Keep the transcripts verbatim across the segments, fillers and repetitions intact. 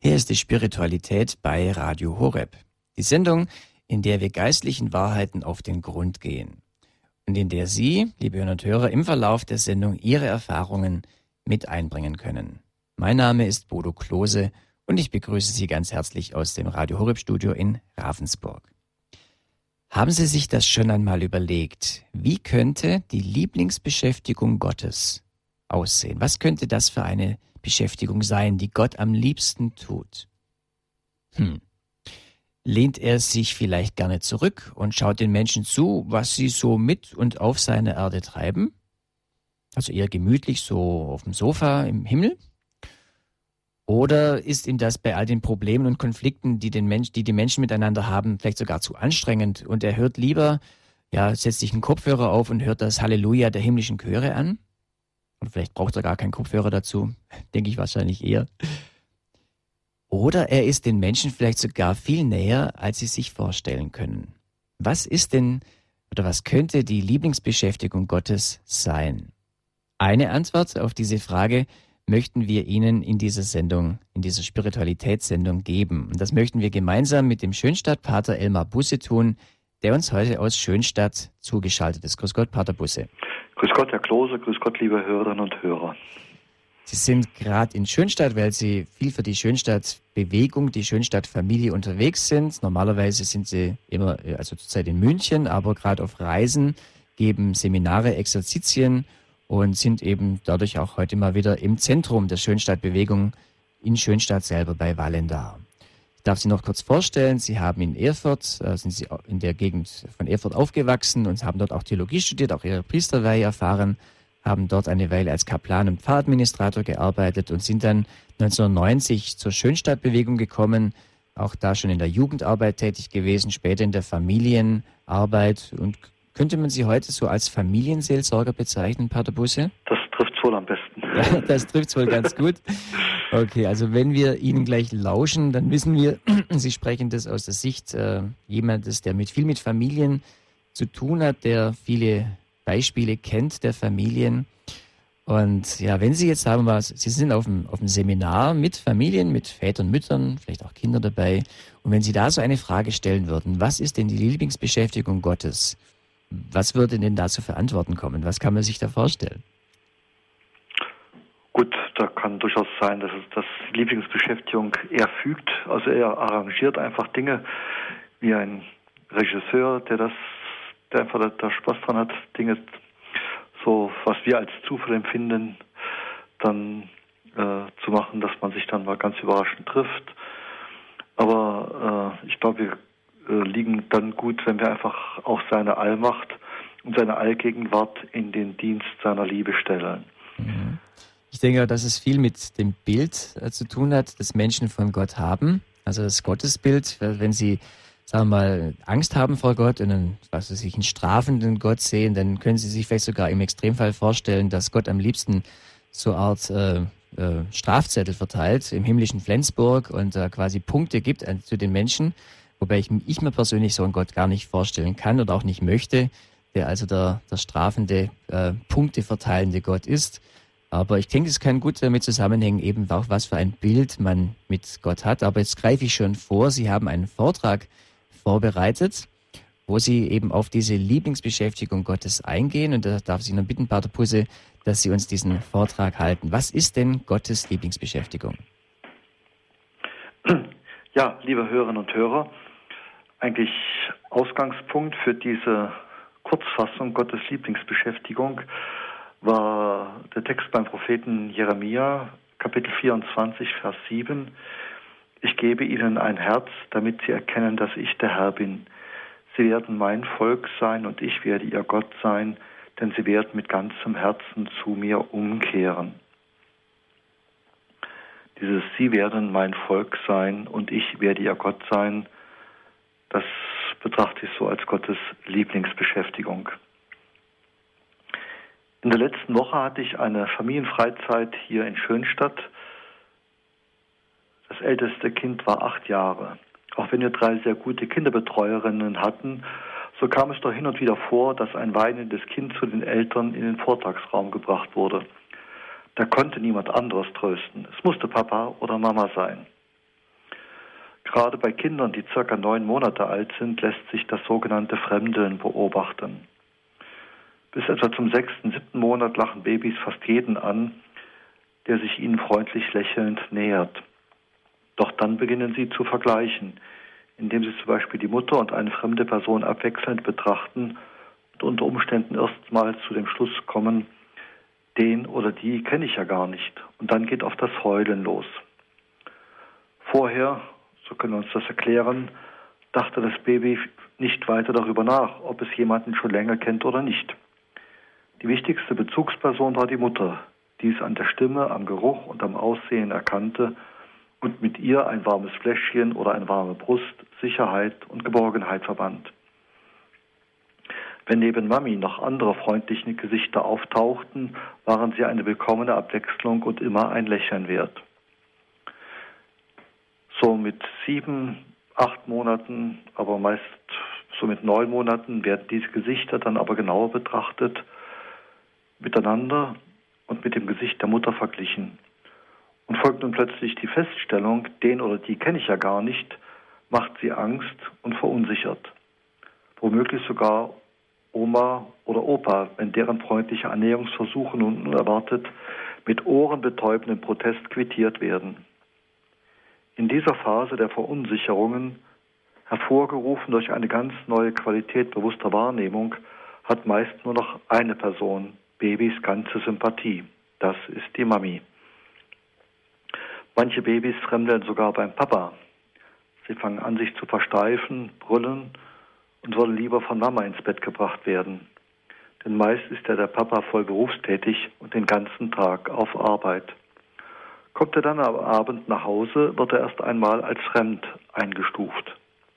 Hier ist die Spiritualität bei Radio Horeb. Die Sendung, in der wir geistlichen Wahrheiten auf den Grund gehen. Und in der Sie, liebe Hörer und Hörer, im Verlauf der Sendung Ihre Erfahrungen mit einbringen können. Mein Name ist Bodo Klose und ich begrüße Sie ganz herzlich aus dem Radio Horeb Studio in Ravensburg. Haben Sie sich das schon einmal überlegt? Wie könnte die Lieblingsbeschäftigung Gottes aussehen? Was könnte das für eine Beschäftigung sein, die Gott am liebsten tut? Hm. Lehnt er sich vielleicht gerne zurück und schaut den Menschen zu, was sie so mit und auf seiner Erde treiben? Also eher gemütlich so auf dem Sofa im Himmel? Oder ist ihm das bei all den Problemen und Konflikten, die, den Mensch, die die Menschen miteinander haben, vielleicht sogar zu anstrengend und er hört lieber, ja, setzt sich einen Kopfhörer auf und hört das Halleluja der himmlischen Chöre an? Und vielleicht braucht er gar keinen Kopfhörer dazu, denke ich wahrscheinlich eher. Oder er ist den Menschen vielleicht sogar viel näher, als sie sich vorstellen können. Was ist denn oder was könnte die Lieblingsbeschäftigung Gottes sein? Eine Antwort auf diese Frage möchten wir Ihnen in dieser Sendung, in dieser Spiritualitätssendung geben. Und das möchten wir gemeinsam mit dem Schönstadt-Pater Elmar Busse tun, der uns heute aus Schönstadt zugeschaltet ist. Grüß Gott, Pater Busse. Grüß Gott, Herr Klose, grüß Gott, liebe Hörerinnen und Hörer. Sie sind gerade in Schönstadt, weil Sie viel für die Schönstadt-Bewegung, die Schönstadt-Familie unterwegs sind. Normalerweise sind Sie immer, also zurzeit in München, aber gerade auf Reisen, geben Seminare, Exerzitien und sind eben dadurch auch heute mal wieder im Zentrum der Schönstadt-Bewegung in Schönstadt selber bei Wallendar. Ich darf Sie noch kurz vorstellen, Sie haben in Erfurt, äh, sind Sie in der Gegend von Erfurt aufgewachsen und haben dort auch Theologie studiert, auch Ihre Priesterweihe erfahren, haben dort eine Weile als Kaplan und Pfarradministrator gearbeitet und sind dann neunzehnhundertneunzig zur Schönstadt-Bewegung gekommen, auch da schon in der Jugendarbeit tätig gewesen, später in der Familienarbeit. Und könnte man Sie heute so als Familienseelsorger bezeichnen, Pater Busse? Das trifft wohl am besten. Ja, das trifft wohl ganz gut. Okay, also wenn wir Ihnen gleich lauschen, dann wissen wir, Sie sprechen das aus der Sicht äh, jemandes, der mit viel mit Familien zu tun hat, der viele Beispiele kennt der Familien. Und ja, wenn Sie jetzt sagen, was, Sie sind auf dem, auf dem Seminar mit Familien, mit Vätern, Müttern, vielleicht auch Kinder dabei. Und wenn Sie da so eine Frage stellen würden, was ist denn die Lieblingsbeschäftigung Gottes? Was würde denn da zu für Antworten kommen? Was kann man sich da vorstellen? Gut, da kann durchaus sein, dass es das Lieblingsbeschäftigung er fügt. Also er arrangiert einfach Dinge wie ein Regisseur, der das der einfach da, da Spaß dran hat, Dinge, so was wir als Zufall empfinden, dann äh, zu machen, dass man sich dann mal ganz überraschend trifft. Aber äh, ich glaube, wir äh, liegen dann gut, wenn wir einfach auch seine Allmacht und seine Allgegenwart in den Dienst seiner Liebe stellen. Mhm. Ich denke, dass es viel mit dem Bild äh, zu tun hat, das Menschen von Gott haben. Also das Gottesbild, wenn sie sagen wir mal, Angst haben vor Gott und einen, was weiß ich, einen strafenden Gott sehen, dann können Sie sich vielleicht sogar im Extremfall vorstellen, dass Gott am liebsten so eine Art äh, äh, Strafzettel verteilt im himmlischen Flensburg und äh, quasi Punkte gibt äh, zu den Menschen, wobei ich, ich mir persönlich so einen Gott gar nicht vorstellen kann oder auch nicht möchte, der also der, der strafende, äh, Punkte verteilende Gott ist. Aber ich denke, es kann gut damit zusammenhängen, eben auch was für ein Bild man mit Gott hat. Aber jetzt greife ich schon vor, Sie haben einen Vortrag vorbereitet, wo Sie eben auf diese Lieblingsbeschäftigung Gottes eingehen. Und da darf ich Sie noch bitten, Pater Busse, dass Sie uns diesen Vortrag halten. Was ist denn Gottes Lieblingsbeschäftigung? Ja, liebe Hörerinnen und Hörer, eigentlich Ausgangspunkt für diese Kurzfassung Gottes Lieblingsbeschäftigung war der Text beim Propheten Jeremia, Kapitel vierundzwanzig, Vers sieben. Ich gebe ihnen ein Herz, damit sie erkennen, dass ich der Herr bin. Sie werden mein Volk sein und ich werde ihr Gott sein, denn sie werden mit ganzem Herzen zu mir umkehren. Dieses Sie werden mein Volk sein und ich werde ihr Gott sein, das betrachte ich so als Gottes Lieblingsbeschäftigung. In der letzten Woche hatte ich eine Familienfreizeit hier in Schönstadt. Das älteste Kind war acht Jahre. Auch wenn wir drei sehr gute Kinderbetreuerinnen hatten, so kam es doch hin und wieder vor, dass ein weinendes Kind zu den Eltern in den Vortragsraum gebracht wurde. Da konnte niemand anderes trösten. Es musste Papa oder Mama sein. Gerade bei Kindern, die circa neun Monate alt sind, lässt sich das sogenannte Fremdeln beobachten. Bis etwa zum sechsten, siebten Monat lachen Babys fast jeden an, der sich ihnen freundlich lächelnd nähert. Doch dann beginnen sie zu vergleichen, indem sie zum Beispiel die Mutter und eine fremde Person abwechselnd betrachten und unter Umständen erstmals zu dem Schluss kommen, den oder die kenne ich ja gar nicht. Und dann geht oft das Heulen los. Vorher, so können wir uns das erklären, dachte das Baby nicht weiter darüber nach, ob es jemanden schon länger kennt oder nicht. Die wichtigste Bezugsperson war die Mutter, die es an der Stimme, am Geruch und am Aussehen erkannte und mit ihr ein warmes Fläschchen oder eine warme Brust, Sicherheit und Geborgenheit verband. Wenn neben Mami noch andere freundliche Gesichter auftauchten, waren sie eine willkommene Abwechslung und immer ein Lächeln wert. So mit sieben, acht Monaten, aber meist so mit neun Monaten werden diese Gesichter dann aber genauer betrachtet, miteinander und mit dem Gesicht der Mutter verglichen. Und folgt nun plötzlich die Feststellung, den oder die kenne ich ja gar nicht, macht sie Angst und verunsichert. Womöglich sogar Oma oder Opa, wenn deren freundliche Annäherungsversuche nun unerwartet mit ohrenbetäubendem Protest quittiert werden. In dieser Phase der Verunsicherungen, hervorgerufen durch eine ganz neue Qualität bewusster Wahrnehmung, hat meist nur noch eine Person Babys ganze Sympathie. Das ist die Mami. Manche Babys fremdeln sogar beim Papa. Sie fangen an, sich zu versteifen, brüllen und wollen lieber von Mama ins Bett gebracht werden. Denn meist ist ja der Papa voll berufstätig und den ganzen Tag auf Arbeit. Kommt er dann am Abend nach Hause, wird er erst einmal als fremd eingestuft.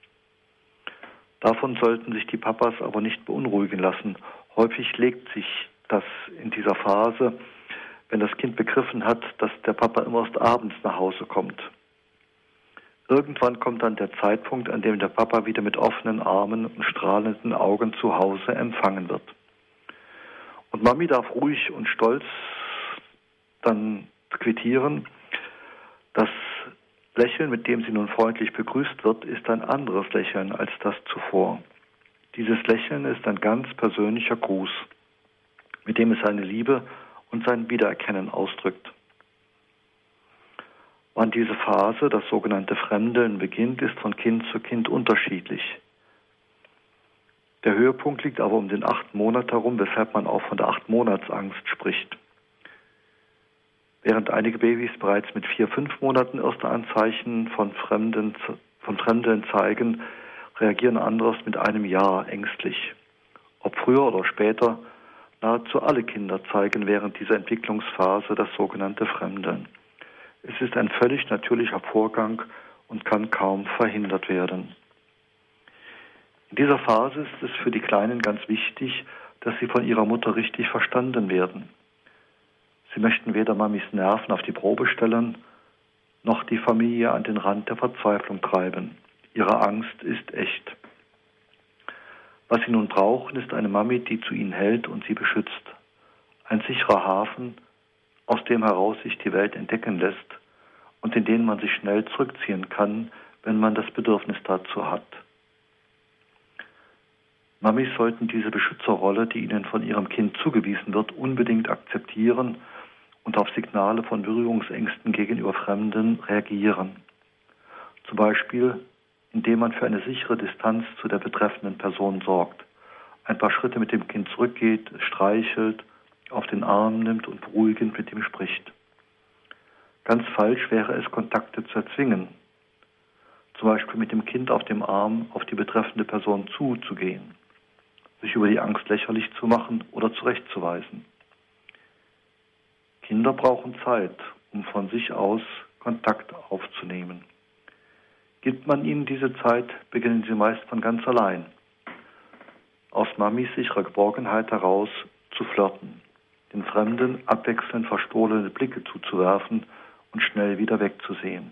Davon sollten sich die Papas aber nicht beunruhigen lassen. Häufig legt sich das in dieser Phase, wenn das Kind begriffen hat, dass der Papa immer erst abends nach Hause kommt. Irgendwann kommt dann der Zeitpunkt, an dem der Papa wieder mit offenen Armen und strahlenden Augen zu Hause empfangen wird. Und Mami darf ruhig und stolz dann quittieren, das Lächeln, mit dem sie nun freundlich begrüßt wird, ist ein anderes Lächeln als das zuvor. Dieses Lächeln ist ein ganz persönlicher Gruß, mit dem es seine Liebe und sein Wiedererkennen ausdrückt. Wann diese Phase, das sogenannte Fremdeln, beginnt, ist von Kind zu Kind unterschiedlich. Der Höhepunkt liegt aber um den achten Monat herum, weshalb man auch von der Acht-Monats-Angst spricht. Während einige Babys bereits mit vier, fünf Monaten erste Anzeichen von Fremden, von Fremdeln zeigen, reagieren andere mit einem Jahr ängstlich. Ob früher oder später, nahezu alle Kinder zeigen während dieser Entwicklungsphase das sogenannte Fremdeln. Es ist ein völlig natürlicher Vorgang und kann kaum verhindert werden. In dieser Phase ist es für die Kleinen ganz wichtig, dass sie von ihrer Mutter richtig verstanden werden. Sie möchten weder Mamis Nerven auf die Probe stellen, noch die Familie an den Rand der Verzweiflung treiben. Ihre Angst ist echt. Was sie nun brauchen, ist eine Mami, die zu ihnen hält und sie beschützt. Ein sicherer Hafen, aus dem heraus sich die Welt entdecken lässt und in den man sich schnell zurückziehen kann, wenn man das Bedürfnis dazu hat. Mamis sollten diese Beschützerrolle, die ihnen von ihrem Kind zugewiesen wird, unbedingt akzeptieren und auf Signale von Berührungsängsten gegenüber Fremden reagieren. Zum Beispiel, indem man für eine sichere Distanz zu der betreffenden Person sorgt, ein paar Schritte mit dem Kind zurückgeht, es streichelt, auf den Arm nimmt und beruhigend mit ihm spricht. Ganz falsch wäre es, Kontakte zu erzwingen, zum Beispiel mit dem Kind auf dem Arm auf die betreffende Person zuzugehen, sich über die Angst lächerlich zu machen oder zurechtzuweisen. Kinder brauchen Zeit, um von sich aus Kontakt aufzunehmen. Gibt man ihnen diese Zeit, beginnen sie meist von ganz allein, aus Mamis sicherer Geborgenheit heraus zu flirten, den Fremden abwechselnd verstohlene Blicke zuzuwerfen und schnell wieder wegzusehen.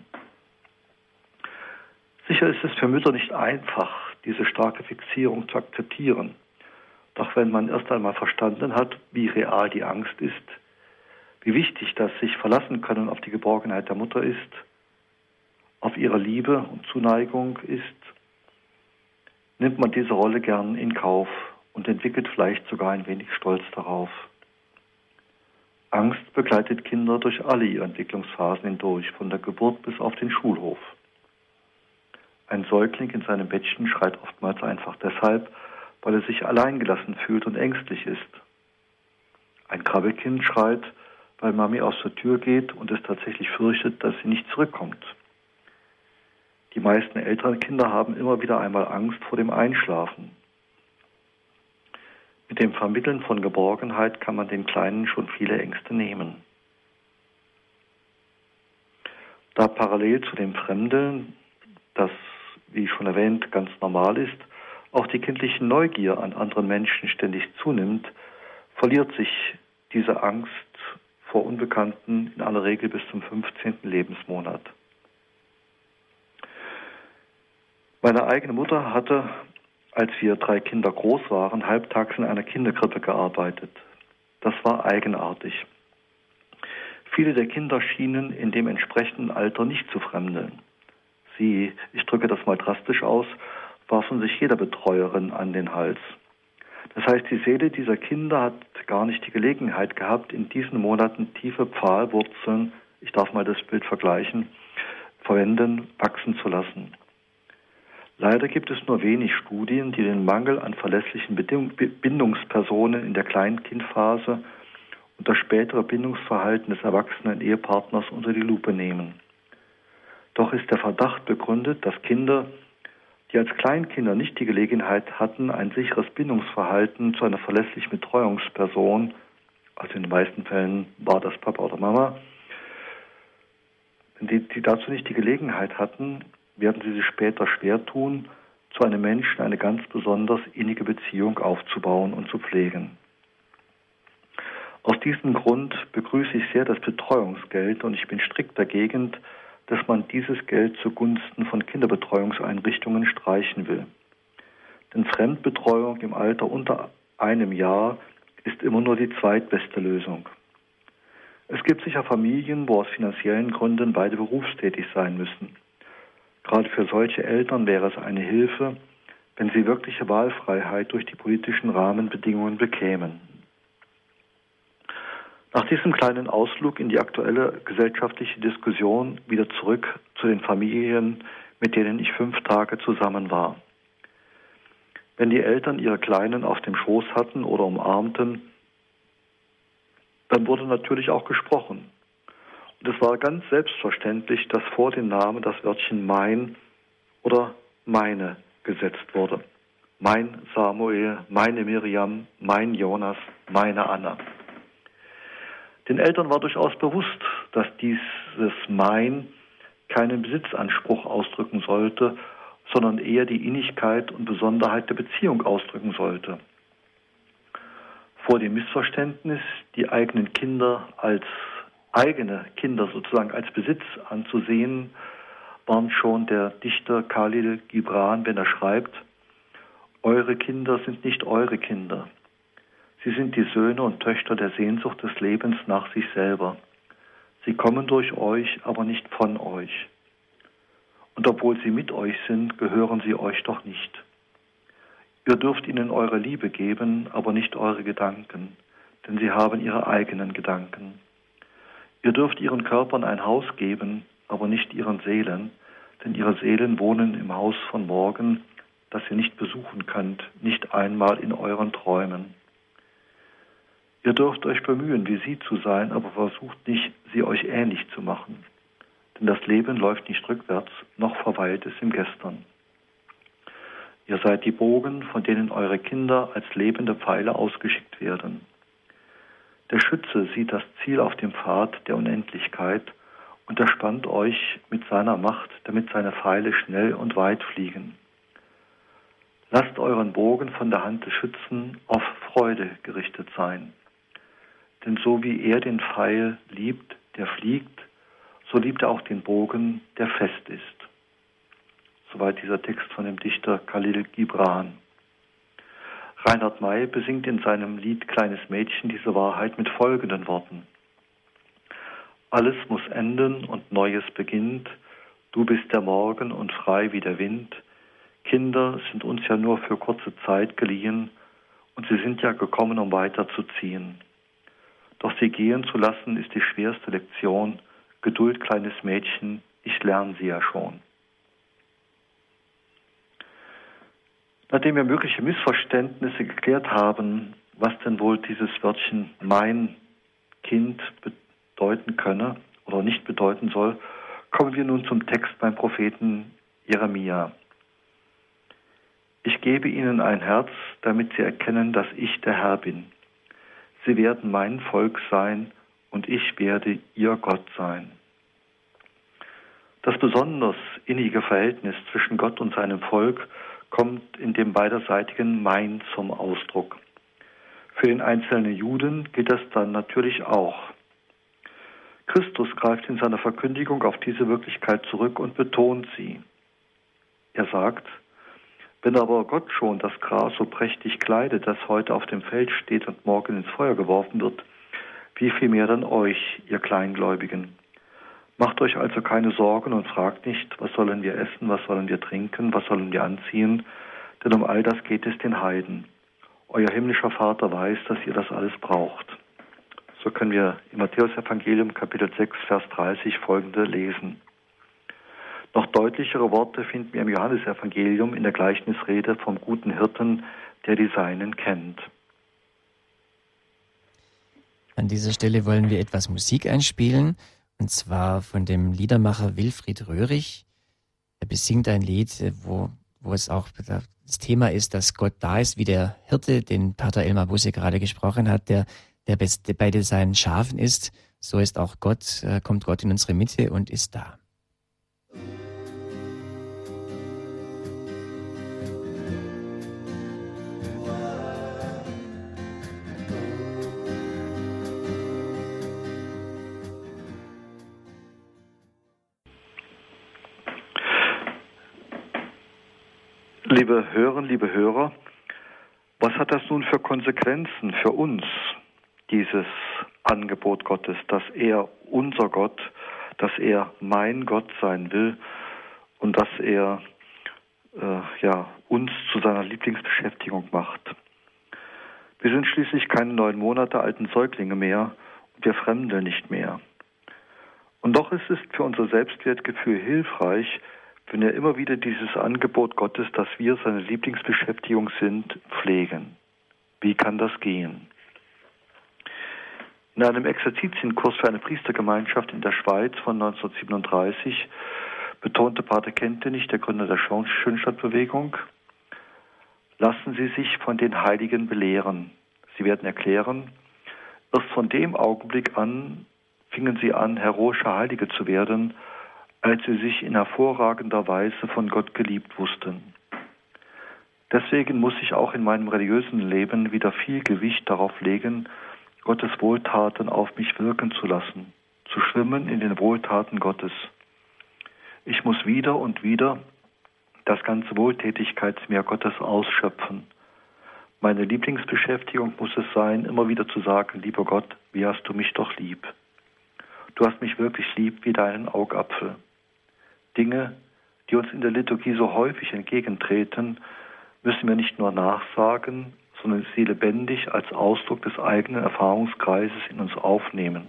Sicher ist es für Mütter nicht einfach, diese starke Fixierung zu akzeptieren. Doch wenn man erst einmal verstanden hat, wie real die Angst ist, wie wichtig das sich verlassen können auf die Geborgenheit der Mutter ist, auf auf ihre Liebe und Zuneigung ist, nimmt man diese Rolle gern in Kauf und entwickelt vielleicht sogar ein wenig Stolz darauf. Angst begleitet Kinder durch alle ihre Entwicklungsphasen hindurch, von der Geburt bis auf den Schulhof. Ein Säugling in seinem Bettchen schreit oftmals einfach deshalb, weil er sich alleingelassen fühlt und ängstlich ist. Ein Krabbelkind schreit, weil Mami aus der Tür geht und es tatsächlich fürchtet, dass sie nicht zurückkommt. Die meisten älteren Kinder haben immer wieder einmal Angst vor dem Einschlafen. Mit dem Vermitteln von Geborgenheit kann man den Kleinen schon viele Ängste nehmen. Da parallel zu dem Fremden, das, wie schon erwähnt, ganz normal ist, auch die kindliche Neugier an anderen Menschen ständig zunimmt, verliert sich diese Angst vor Unbekannten in aller Regel bis zum fünfzehnten Lebensmonat. Meine eigene Mutter hatte, als wir drei Kinder groß waren, halbtags in einer Kinderkrippe gearbeitet. Das war eigenartig. Viele der Kinder schienen in dem entsprechenden Alter nicht zu fremdeln. Sie, ich drücke das mal drastisch aus, warfen sich jeder Betreuerin an den Hals. Das heißt, die Seele dieser Kinder hat gar nicht die Gelegenheit gehabt, in diesen Monaten tiefe Pfahlwurzeln, ich darf mal das Bild vergleichen, verwenden, wachsen zu lassen. Leider gibt es nur wenig Studien, die den Mangel an verlässlichen Bindungspersonen in der Kleinkindphase und das spätere Bindungsverhalten des erwachsenen Ehepartners unter die Lupe nehmen. Doch ist der Verdacht begründet, dass Kinder, die als Kleinkinder nicht die Gelegenheit hatten, ein sicheres Bindungsverhalten zu einer verlässlichen Betreuungsperson, also in den meisten Fällen war das Papa oder Mama, die, die dazu nicht die Gelegenheit hatten, werden sie sich später schwer tun, zu einem Menschen eine ganz besonders innige Beziehung aufzubauen und zu pflegen. Aus diesem Grund begrüße ich sehr das Betreuungsgeld und ich bin strikt dagegen, dass man dieses Geld zugunsten von Kinderbetreuungseinrichtungen streichen will. Denn Fremdbetreuung im Alter unter einem Jahr ist immer nur die zweitbeste Lösung. Es gibt sicher Familien, wo aus finanziellen Gründen beide berufstätig sein müssen. Gerade für solche Eltern wäre es eine Hilfe, wenn sie wirkliche Wahlfreiheit durch die politischen Rahmenbedingungen bekämen. Nach diesem kleinen Ausflug in die aktuelle gesellschaftliche Diskussion wieder zurück zu den Familien, mit denen ich fünf Tage zusammen war. Wenn die Eltern ihre Kleinen auf dem Schoß hatten oder umarmten, dann wurde natürlich auch gesprochen. Und es war ganz selbstverständlich, dass vor den Namen das Wörtchen mein oder meine gesetzt wurde. Mein Samuel, meine Miriam, mein Jonas, meine Anna. Den Eltern war durchaus bewusst, dass dieses Mein keinen Besitzanspruch ausdrücken sollte, sondern eher die Innigkeit und Besonderheit der Beziehung ausdrücken sollte. Vor dem Missverständnis, die eigenen Kinder als eigene Kinder sozusagen als Besitz anzusehen, warnt schon der Dichter Khalil Gibran, wenn er schreibt: Eure Kinder sind nicht eure Kinder. Sie sind die Söhne und Töchter der Sehnsucht des Lebens nach sich selber. Sie kommen durch euch, aber nicht von euch. Und obwohl sie mit euch sind, gehören sie euch doch nicht. Ihr dürft ihnen eure Liebe geben, aber nicht eure Gedanken, denn sie haben ihre eigenen Gedanken. Ihr dürft ihren Körpern ein Haus geben, aber nicht ihren Seelen, denn ihre Seelen wohnen im Haus von morgen, das ihr nicht besuchen könnt, nicht einmal in euren Träumen. Ihr dürft euch bemühen, wie sie zu sein, aber versucht nicht, sie euch ähnlich zu machen. Denn das Leben läuft nicht rückwärts, noch verweilt es im Gestern. Ihr seid die Bogen, von denen eure Kinder als lebende Pfeile ausgeschickt werden. Der Schütze sieht das Ziel auf dem Pfad der Unendlichkeit und er spannt euch mit seiner Macht, damit seine Pfeile schnell und weit fliegen. Lasst euren Bogen von der Hand des Schützen auf Freude gerichtet sein. Denn so wie er den Pfeil liebt, der fliegt, so liebt er auch den Bogen, der fest ist. Soweit dieser Text von dem Dichter Khalil Gibran. Reinhard May besingt in seinem Lied Kleines Mädchen diese Wahrheit mit folgenden Worten: Alles muss enden und Neues beginnt, Du bist der Morgen und frei wie der Wind. Kinder sind uns ja nur für kurze Zeit geliehen und sie sind ja gekommen, um weiterzuziehen. Doch sie gehen zu lassen ist die schwerste Lektion. Geduld, kleines Mädchen, ich lerne sie ja schon. Nachdem wir mögliche Missverständnisse geklärt haben, was denn wohl dieses Wörtchen mein Kind bedeuten könne oder nicht bedeuten soll, kommen wir nun zum Text beim Propheten Jeremia. Ich gebe ihnen ein Herz, damit sie erkennen, dass ich der Herr bin. Sie werden mein Volk sein und ich werde ihr Gott sein. Das besonders innige Verhältnis zwischen Gott und seinem Volk kommt in dem beiderseitigen Mein zum Ausdruck. Für den einzelnen Juden gilt das dann natürlich auch. Christus greift in seiner Verkündigung auf diese Wirklichkeit zurück und betont sie. Er sagt, wenn aber Gott schon das Gras so prächtig kleidet, das heute auf dem Feld steht und morgen ins Feuer geworfen wird, wie viel mehr dann euch, ihr Kleingläubigen? Macht euch also keine Sorgen und fragt nicht, was sollen wir essen, was sollen wir trinken, was sollen wir anziehen, denn um all das geht es den Heiden. Euer himmlischer Vater weiß, dass ihr das alles braucht. So können wir im Matthäus-Evangelium Kapitel sechs, Vers dreißig folgende lesen. Noch deutlichere Worte finden wir im Johannesevangelium in der Gleichnisrede vom guten Hirten, der die Seinen kennt. An dieser Stelle wollen wir etwas Musik einspielen, und zwar von dem Liedermacher Wilfried Röhrig. Er besingt ein Lied, wo, wo es auch das Thema ist, dass Gott da ist, wie der Hirte, den Pater Elmar Busse gerade gesprochen hat, der, der bei seinen Schafen ist. So ist auch Gott, kommt Gott in unsere Mitte und ist da. Liebe Hörerinnen, liebe Hörer, was hat das nun für Konsequenzen für uns, dieses Angebot Gottes, dass er unser Gott, dass er mein Gott sein will und dass er äh, ja, uns zu seiner Lieblingsbeschäftigung macht? Wir sind schließlich keine neun Monate alten Säuglinge mehr und wir fremdeln nicht mehr. Und doch ist es für unser Selbstwertgefühl hilfreich, wenn wir immer wieder dieses Angebot Gottes, dass wir seine Lieblingsbeschäftigung sind, pflegen. Wie kann das gehen? In einem Exerzitienkurs für eine Priestergemeinschaft in der Schweiz von neunzehnhundertsiebenunddreißig betonte Pater Kentenich, der Gründer der Schönstadtbewegung, lassen Sie sich von den Heiligen belehren. Sie werden erklären, erst von dem Augenblick an fingen sie an, heroische Heilige zu werden, als sie sich in hervorragender Weise von Gott geliebt wussten. Deswegen muss ich auch in meinem religiösen Leben wieder viel Gewicht darauf legen, Gottes Wohltaten auf mich wirken zu lassen, zu schwimmen in den Wohltaten Gottes. Ich muss wieder und wieder das ganze Wohltätigkeitsmeer Gottes ausschöpfen. Meine Lieblingsbeschäftigung muss es sein, immer wieder zu sagen, lieber Gott, wie hast du mich doch lieb? Du hast mich wirklich lieb wie deinen Augapfel. Dinge, die uns in der Liturgie so häufig entgegentreten, müssen wir nicht nur nachsagen, sondern sie lebendig als Ausdruck des eigenen Erfahrungskreises in uns aufnehmen.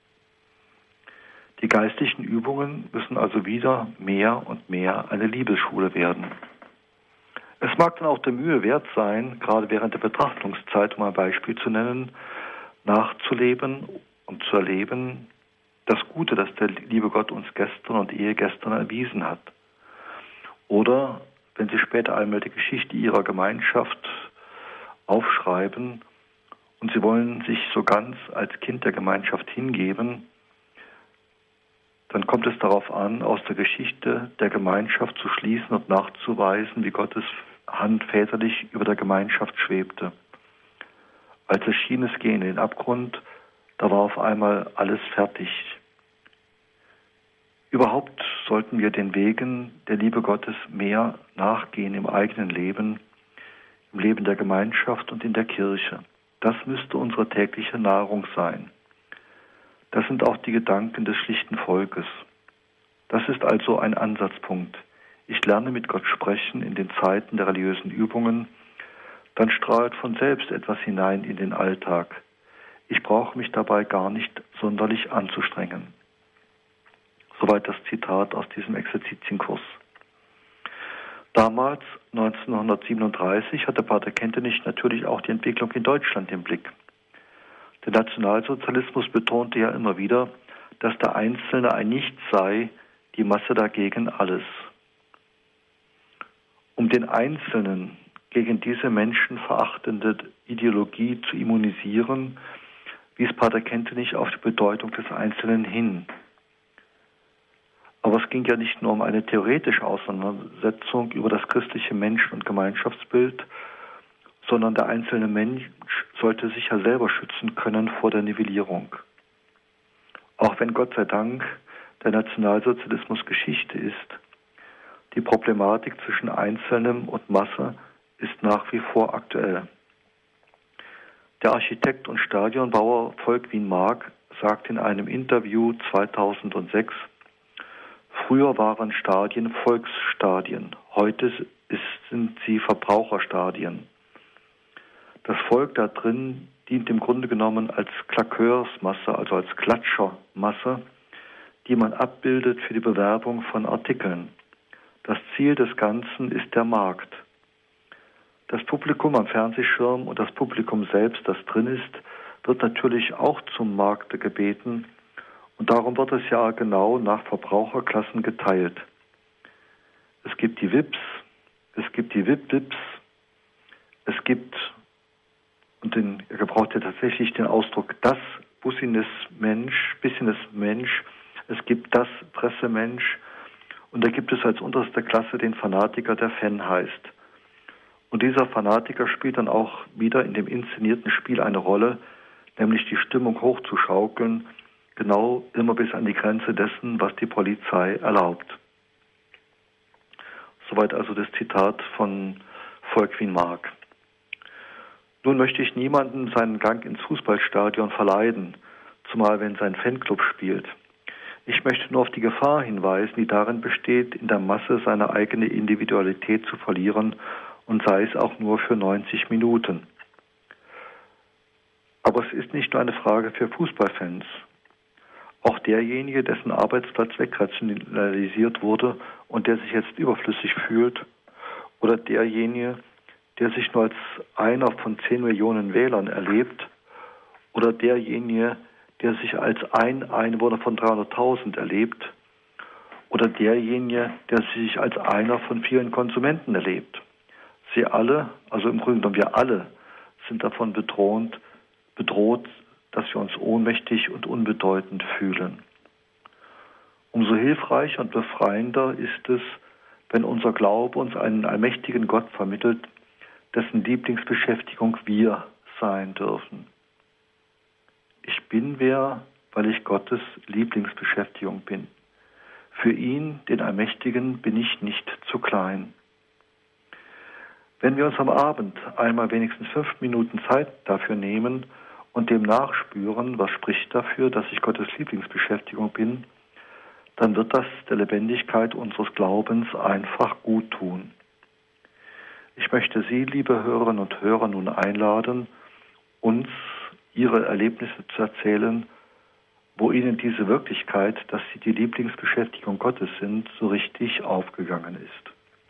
Die geistlichen Übungen müssen also wieder mehr und mehr eine Liebesschule werden. Es mag dann auch der Mühe wert sein, gerade während der Betrachtungszeit, um ein Beispiel zu nennen, nachzuleben und zu erleben, das Gute, das der liebe Gott uns gestern und ehegestern erwiesen hat. Oder wenn Sie später einmal die Geschichte Ihrer Gemeinschaft aufschreiben und Sie wollen sich so ganz als Kind der Gemeinschaft hingeben, dann kommt es darauf an, aus der Geschichte der Gemeinschaft zu schließen und nachzuweisen, wie Gottes Hand väterlich über der Gemeinschaft schwebte. Als es schien, es gehe in den Abgrund, da war auf einmal alles fertig. Überhaupt sollten wir den Wegen der Liebe Gottes mehr nachgehen im eigenen Leben, im Leben der Gemeinschaft und in der Kirche. Das müsste unsere tägliche Nahrung sein. Das sind auch die Gedanken des schlichten Volkes. Das ist also ein Ansatzpunkt. Ich lerne mit Gott sprechen in den Zeiten der religiösen Übungen, dann strahlt von selbst etwas hinein in den Alltag. Ich brauche mich dabei gar nicht sonderlich anzustrengen. Soweit das Zitat aus diesem Exerzitienkurs. Damals, neunzehnhundertsiebenunddreißig, hatte Pater Kentenich natürlich auch die Entwicklung in Deutschland im Blick. Der Nationalsozialismus betonte ja immer wieder, dass der Einzelne ein Nichts sei, die Masse dagegen alles. Um den Einzelnen gegen diese menschenverachtende Ideologie zu immunisieren, wies Pater Kentenich auf die Bedeutung des Einzelnen hin. Aber es ging ja nicht nur um eine theoretische Auseinandersetzung über das christliche Menschen- und Gemeinschaftsbild, sondern der einzelne Mensch sollte sich ja selber schützen können vor der Nivellierung. Auch wenn Gott sei Dank der Nationalsozialismus Geschichte ist, die Problematik zwischen Einzelnem und Masse ist nach wie vor aktuell. Der Architekt und Stadionbauer Volkwin Mark sagt in einem Interview zweitausendsechs, früher waren Stadien Volksstadien, heute sind sie Verbraucherstadien. Das Volk da drin dient im Grunde genommen als Klakeursmasse, also als Klatschermasse, die man abbildet für die Bewerbung von Artikeln. Das Ziel des Ganzen ist der Markt. Das Publikum am Fernsehschirm und das Publikum selbst, das drin ist, wird natürlich auch zum Markte gebeten und darum wird es ja genau nach Verbraucherklassen geteilt. Es gibt die V I Ps, es gibt die V I P-V I Ps, es gibt, und den, er gebraucht ja tatsächlich den Ausdruck, das Business-Mensch, Business-Mensch, es gibt das Pressemensch und da gibt es als unterste Klasse den Fanatiker, der Fan heißt. Und dieser Fanatiker spielt dann auch wieder in dem inszenierten Spiel eine Rolle, nämlich die Stimmung hochzuschaukeln, genau immer bis an die Grenze dessen, was die Polizei erlaubt. Soweit also das Zitat von Volkwin Mark. Nun möchte ich niemanden seinen Gang ins Fußballstadion verleiden, zumal wenn sein Fanclub spielt. Ich möchte nur auf die Gefahr hinweisen, die darin besteht, in der Masse seine eigene Individualität zu verlieren und sei es auch nur für neunzig Minuten. Aber es ist nicht nur eine Frage für Fußballfans. Auch derjenige, dessen Arbeitsplatz wegrationalisiert wurde und der sich jetzt überflüssig fühlt, oder derjenige, der sich nur als einer von zehn Millionen Wählern erlebt, oder derjenige, der sich als ein Einwohner von dreihunderttausend erlebt, oder derjenige, der sich als einer von vielen Konsumenten erlebt. Sie alle, also im Grunde genommen wir alle, sind davon bedroht, bedroht, dass wir uns ohnmächtig und unbedeutend fühlen. Umso hilfreicher und befreiender ist es, wenn unser Glaube uns einen allmächtigen Gott vermittelt, dessen Lieblingsbeschäftigung wir sein dürfen. Ich bin wer, weil ich Gottes Lieblingsbeschäftigung bin. Für ihn, den Allmächtigen, bin ich nicht zu klein. Wenn wir uns am Abend einmal wenigstens fünf Minuten Zeit dafür nehmen und dem nachspüren, was spricht dafür, dass ich Gottes Lieblingsbeschäftigung bin, dann wird das der Lebendigkeit unseres Glaubens einfach gut tun. Ich möchte Sie, liebe Hörerinnen und Hörer, nun einladen, uns Ihre Erlebnisse zu erzählen, wo Ihnen diese Wirklichkeit, dass Sie die Lieblingsbeschäftigung Gottes sind, so richtig aufgegangen ist.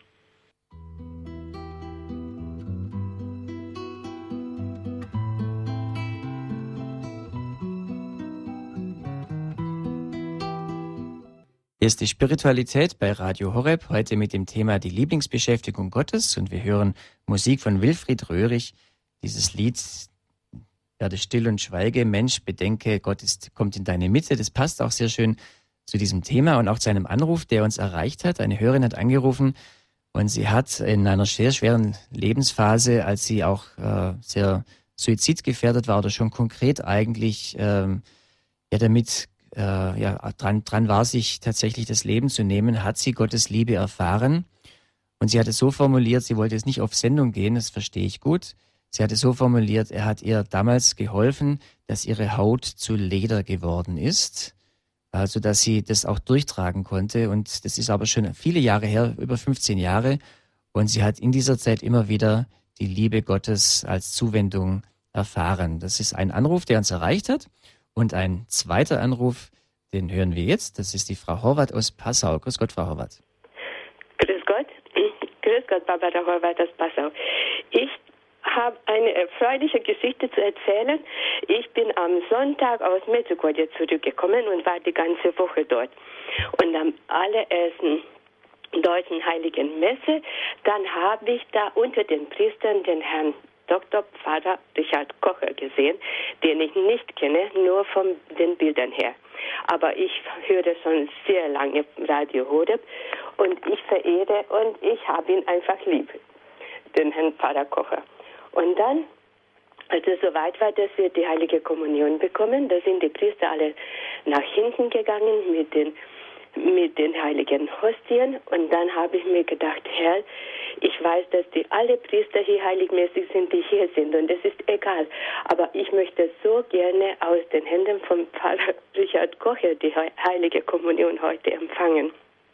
Hier ist die Spiritualität bei Radio Horeb, heute mit dem Thema die Lieblingsbeschäftigung Gottes, und wir hören Musik von Wilfried Röhrig. Dieses Lied, werde still und schweige, Mensch, bedenke, Gott ist, kommt in deine Mitte. Das passt auch sehr schön zu diesem Thema und auch zu einem Anruf, der uns erreicht hat. Eine Hörerin hat angerufen und sie hat in einer sehr schweren Lebensphase, als sie auch äh, sehr suizidgefährdet war oder schon konkret eigentlich ähm, ja damit äh, ja, dran, dran war, sich tatsächlich das Leben zu nehmen, hat sie Gottes Liebe erfahren. Und sie hat es so formuliert, sie wollte jetzt nicht auf Sendung gehen, das verstehe ich gut. Sie hat es so formuliert, er hat ihr damals geholfen, dass ihre Haut zu Leder geworden ist. sodass sie das auch durchtragen konnte. Und das ist aber schon viele Jahre her, über fünfzehn Jahre. Und sie hat in dieser Zeit immer wieder die Liebe Gottes als Zuwendung erfahren. Das ist ein Anruf, der uns erreicht hat. Und ein zweiter Anruf, den hören wir jetzt. Das ist die Frau Horvath aus Passau. Grüß Gott, Frau Horvath. Grüß Gott. Grüß Gott, Barbara Horvath aus Passau. Ich habe eine erfreuliche Geschichte zu erzählen. Ich bin am Sonntag aus Medjugorje zurückgekommen und war die ganze Woche dort. Und am allerersten deutschen Heiligen Messe, dann habe ich da unter den Priestern den Herrn Doktor Pfarrer Richard Kocher gesehen, den ich nicht kenne, nur von den Bildern her. Aber ich höre schon sehr lange Radio Horeb und ich verehre und ich habe ihn einfach lieb, den Herrn Pfarrer Kocher. Und dann, als es soweit war, dass wir die Heilige Kommunion bekommen, da sind die Priester alle nach hinten gegangen mit den mit den heiligen Hostien und dann habe ich mir gedacht, Herr, ich weiß, dass die alle Priester hier heiligmäßig sind, die hier sind und das ist egal, aber ich möchte so gerne aus den Händen von Pfarrer Richard Kocher die Heilige Kommunion heute empfangen.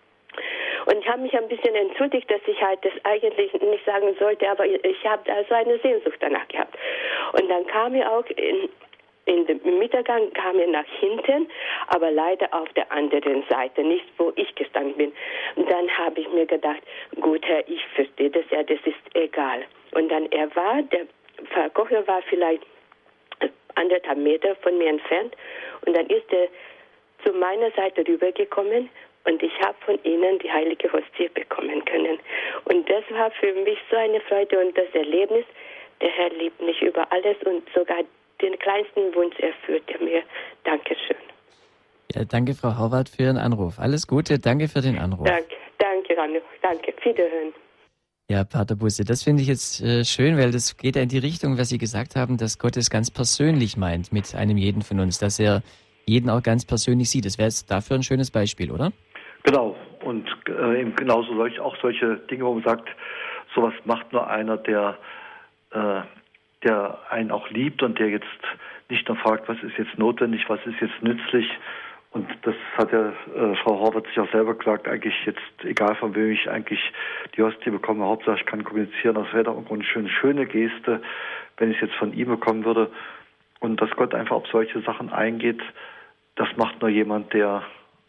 Und ich habe mich ein bisschen entschuldigt, dass ich halt das eigentlich nicht sagen sollte, aber ich habe da so eine Sehnsucht danach gehabt. Und dann kam ich auch in In dem Mittagang kam er nach hinten, aber leider auf der anderen Seite, nicht wo ich gestanden bin. Und dann habe ich mir gedacht, gut Herr, ich verstehe das ja, das ist egal. Und dann er war, der Pfarrer Kocher war vielleicht anderthalb Meter von mir entfernt und dann ist er zu meiner Seite rübergekommen und ich habe von ihnen die heilige Hostie bekommen können. Und das war für mich so eine Freude und das Erlebnis, der Herr liebt mich über alles und sogar den kleinsten Wunsch erfüllt er mir. Dankeschön. Ja, danke, Frau Horvath, für Ihren Anruf. Alles Gute, danke für den Anruf. Danke, danke, Ranno. Danke. Wiederhören. Ja, Pater Busse, das finde ich jetzt äh, schön, weil das geht ja in die Richtung, was Sie gesagt haben, dass Gott es ganz persönlich meint mit einem jeden von uns, dass er jeden auch ganz persönlich sieht. Das wäre jetzt dafür ein schönes Beispiel, oder? Genau. Und äh, eben genauso solch, auch solche Dinge, wo man sagt, sowas macht nur einer, der äh, der einen auch liebt und der jetzt nicht nur fragt, was ist jetzt notwendig, was ist jetzt nützlich. Und das hat ja äh, Frau Horvath sich auch selber gesagt, eigentlich jetzt, egal von wem ich eigentlich die Hostie bekomme, Hauptsache ich kann kommunizieren, das wäre doch irgendwo eine schöne, schöne Geste, wenn ich es jetzt von ihm bekommen würde. Und dass Gott einfach auf solche Sachen eingeht, das macht nur jemand, der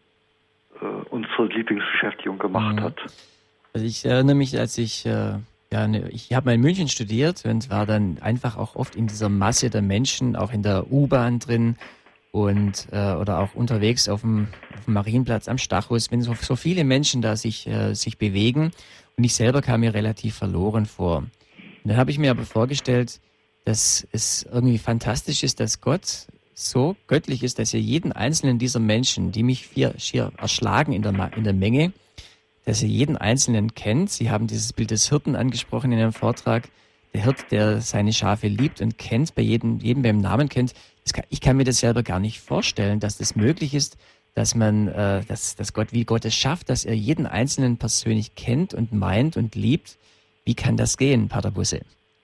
äh, unsere Lieblingsbeschäftigung gemacht mhm. hat. Also ich erinnere mich, als ich... Äh Ja, ich habe mal in München studiert und war dann einfach auch oft in dieser Masse der Menschen, auch in der U-Bahn drin und äh, oder auch unterwegs auf dem, auf dem Marienplatz am Stachus, wenn so, so viele Menschen da sich äh, sich bewegen und ich selber kam mir relativ verloren vor. Und dann habe ich mir aber vorgestellt, dass es irgendwie fantastisch ist, dass Gott so göttlich ist, dass er jeden einzelnen dieser Menschen, die mich hier schier erschlagen in der in der Menge, dass er jeden Einzelnen kennt. Sie haben dieses Bild des Hirten angesprochen in Ihrem Vortrag. Der Hirt, der seine Schafe liebt und kennt, bei jedem, jedem beim Namen kennt. Das kann, ich kann mir das selber gar nicht vorstellen, dass das möglich ist, dass man, äh, dass, dass Gott, wie Gott es schafft, dass er jeden Einzelnen persönlich kennt und meint und liebt. Wie kann das gehen, Pater Busse?